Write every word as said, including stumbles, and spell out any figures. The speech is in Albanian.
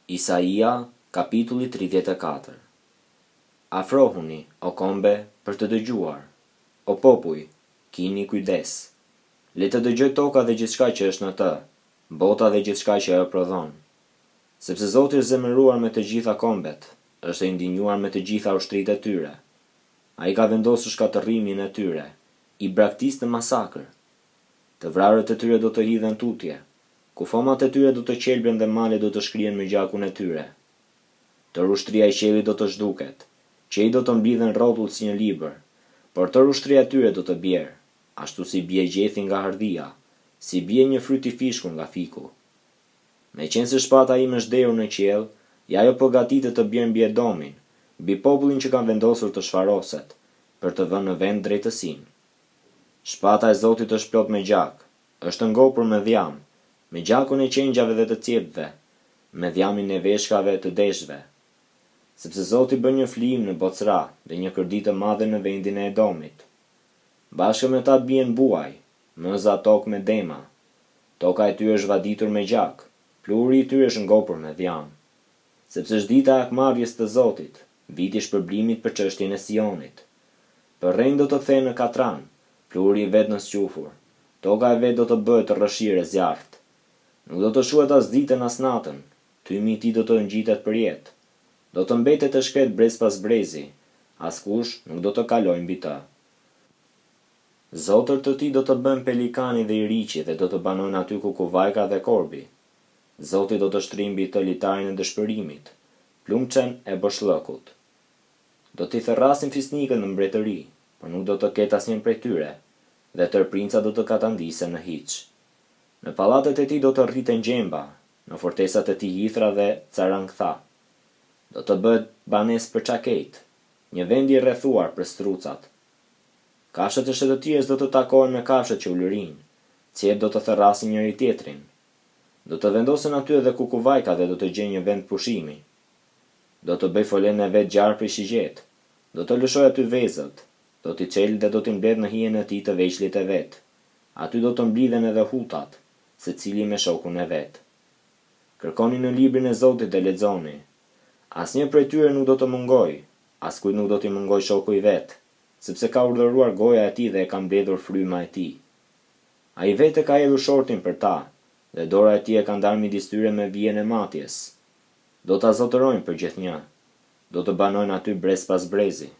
Isaia, kapitulli tridhjetë e katër. Afrohuni, o kombe, për të dëgjuar. O popuj, kini kujdes. Le të dëgjoj toka dhe gjithçka që është në të, bota dhe gjithçka që ajo prodhon. Sepse Zoti është zemëruar me të gjitha kombet, është e indinjuar me të gjitha ushtritë e tyre. Ai ka vendosur shkatërrimin e tyre, i braktisë në masakër. Të vrarët e tyre do të hidhen tutje, kufomat e tyre do të qelben dhe male do të shkrihen me gjakun e tyre. Tër ushtria e qiellit do të zhduket, qej do të mblidhen rrotull si një libër, por tër ushtria e tyre do të bjerë, ashtu si bie gjethi nga hardhia, si bie një fryt i fishkur nga fiku. Meqense shpata ime është derur në qiell, ja ajo përgatitet të bjerë mbi Edomin, mbi popullin që kanë vendosur të shfaroset, për të vënë në vend drejtësinë. Shpata e Zotit është plot me gjak, është ngopur me dhjam, me gjakun e qengjave dhe të cepëve, me dhjamin e veshkave të deshve. Sepse Zoti bën një flijim në Bocra dhe një kërdi të madhe në vendin e Edomit. Bashkë me ta bien buaj, mëza tokë me dema. Toka e tyre është vaditur me gjak, pluri i tyre është ngopur me dhjam. Sepse është dita e akmarrjes të Zotit, viti i shpërblimit për çështjen e Sionit. Përrenjë do të thënë në katran, pluri i vet në squfur. Toka e vet do të bëhet të rrëshirë e zjarrt. Nuk do të shuhet as ditën as natën, tymi i tij do të ngjitet për jetë. Do të mbetet të shkret brez pas brezi, askush nuk do të kalojë mbi të. Zotërt të tij do të bën pelikani dhe i riqi dhe do të banojnë aty kukuvajka dhe korbi. Zoti do të shtrojë mbi të litarin e dëshpërimit, plumçen e boshllëkut. Do t'i therrasin fisnikët në mbretëri, por nuk do të ketë asnjë prej tyre, dhe tër princa do të katandisen në hiç. Në pallatet e tij do të rriten gjemba, në fortesat e tij hithra dhe carangtha. Do të bëhet banesë për çakejt, një vend i rrethuar për strucat. Kafshët e shëtëtirës do të takohen me kafshët që ulërin, qetë do të therrasin njëri tjetrin. Do të vendosen aty edhe kukuvajka dhe do të gjejnë një vend pushimi. Do të bëj folen e vet gjarë për shigjet, do të lëshoj aty vezët, do t'i çel dhe do t'i mbledh në hijen e tij të veçlit e vet. Aty do të mblidhen edhe hutat, secili me shokun e vet. Kërkoni në librin e Zotit dhe lexoni. Asnjë prej tyre nuk do të mungoj, askujt nuk do t'i mungoj shoku i vet, sepse ka urdhëruar goja e tij dhe e ka mbledhur fryma e tij. Ai vetë ka hedhur shortin për ta, dhe dora e tij e ka ndarë midis tyre me vijën e matjes. Do ta zotërojnë për gjithnjë, do të banojnë aty brez pas brezi.